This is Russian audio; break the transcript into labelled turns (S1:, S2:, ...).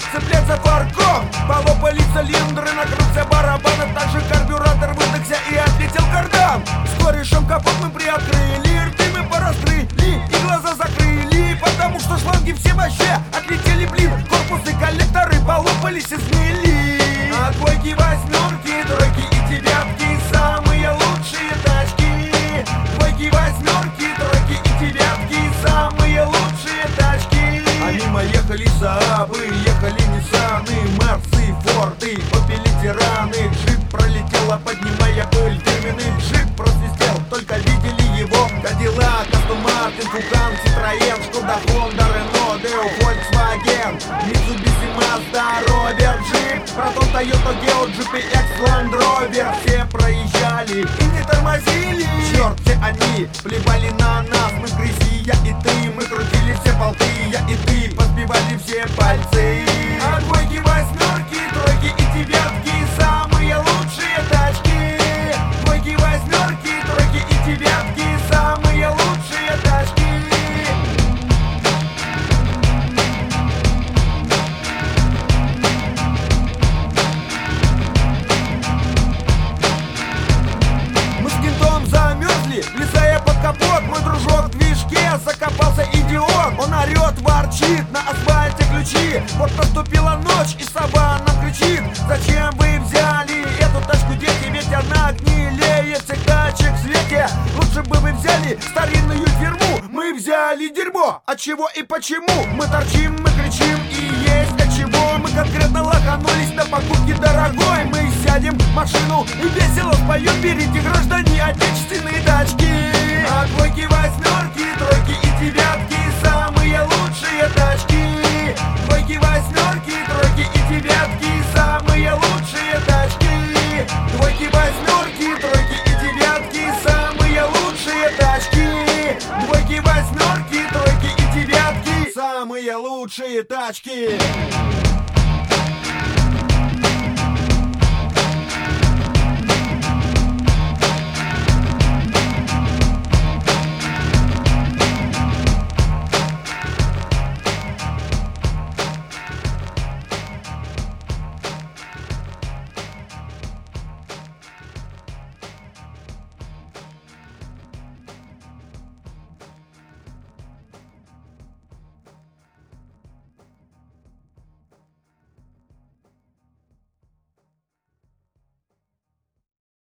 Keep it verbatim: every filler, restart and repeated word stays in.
S1: цепляться фарком. Полопали цилиндры, накрылся барабан, а также карбюратор выдохся и отлетел кардан. С корешем капот мы приоткрыли, рты мы пораскрыли и глаза закрыли, потому что шланги все вообще отлетели, блин. Корпус и коллекторы полопались и сгнили. А двойки, восьмерки, тройки и девятки самые лучшие тачки. Двойки, восьмерки, тройки и девятки самые лучшие тачки. А мимо ехали Саабы, ехали Ниссаны, Мерсы, Форды, Опели, Тираны. Джип пролетела, поднимая пыль, фирменный джип просвистел, только видели его. Кадиллак, Астон Мартин, Фукан, Ситроен, Шкода, Хонда, Рено, Део, Фольксваген, Митсубиси, Мазда, Ровер, Джип, Протон, Тойота, Гео, джи пи экс, Ланд Ровер. Все проезжали и не тормозили. Черт, все они плевали на нас. Мы в грязи, я и ты, мы крутили все болты, я и ты, подбивали все пальцы. А двойки, восьмерки, тройки и девятки самые лучшие тачки. Двойки, восьмерки, тройки и девятки самые лучшие тачки. Мы с кентом замерзли, влезая под капот. Мой дружок в движке закопался, идиот. Он орет, ворчит, на асфальте ключи. Вот наступила ночь, и сова нам кричит: зачем вы взяли эту тачку, дети? Ведь она гнилеет всех тачек в свете. Лучше бы вы взяли старинную фирму. Мы взяли дерьмо. От чего и почему? Мы торчим, мы кричим, и есть от чего. Мы конкретно лоханулись на покупке дорогой. Мы сядем в машину и весело споем: берите, граждане, отечественные тачки. А двойки, восьмерки, тройки и девятки самые лучшие тачки. Двойки, восьмерки, тройки и девятки самые лучшие тачки. Двойки, восьмерки, тройки и девятки самые лучшие тачки. Двойки, восьмерки, тройки и девятки самые лучшие тачки.